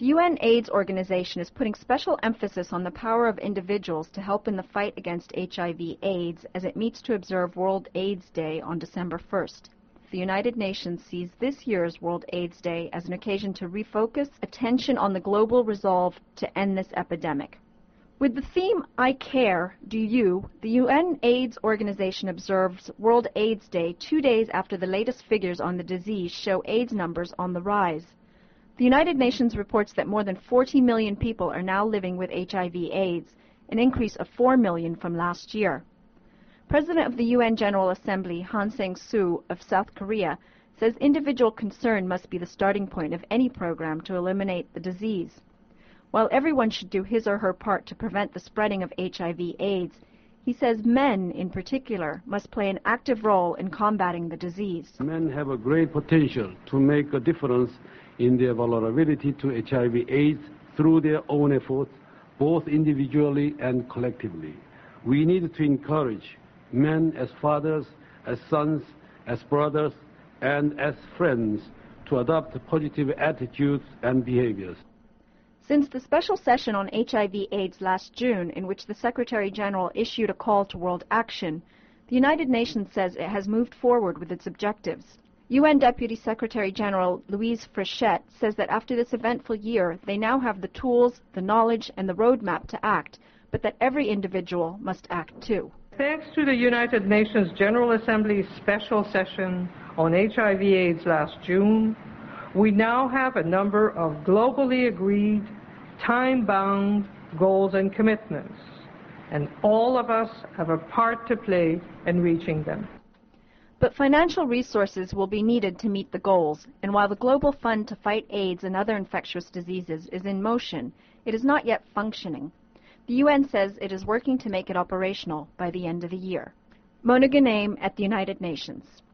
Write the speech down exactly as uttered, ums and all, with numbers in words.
The U N AIDS organization is putting special emphasis on the power of individuals to help in the fight against H I V AIDS as it meets to observe World AIDS Day on December first. The United Nations sees this year's World AIDS Day as an occasion to refocus attention on the global resolve to end this epidemic. With the theme, I Care, Do You?, the U N AIDS organization observes World AIDS Day two days after the latest figures on the disease show AIDS numbers on the rise. The United Nations reports that more than forty million people are now living with H I V AIDS, an increase of four million from last year. President of the U N General Assembly, Han Sang-soo of South Korea, says individual concern must be the starting point of any program to eliminate the disease. While everyone should do his or her part to prevent the spreading of H I V AIDS, he says men, in particular, must play an active role in combating the disease. Men have a great potential to make a difference in their vulnerability to H I V AIDS through their own efforts, both individually and collectively. We need to encourage men as fathers, as sons, as brothers, and as friends to adopt positive attitudes and behaviors. Since the special session on H I V AIDS last June, in which the Secretary General issued a call to world action, the United Nations says it has moved forward with its objectives. U N Deputy Secretary General Louise Frechette says that after this eventful year, they now have the tools, the knowledge, and the roadmap to act, but that every individual must act too. Thanks to the United Nations General Assembly's special session on H I V AIDS last June, we now have a number of globally agreed, time-bound goals and commitments, and all of us have a part to play in reaching them. But financial resources will be needed to meet the goals, and while the Global Fund to Fight AIDS and Other Infectious Diseases is in motion, it is not yet functioning. The U N says it is working to make it operational by the end of the year. Mona Ghanem at the United Nations.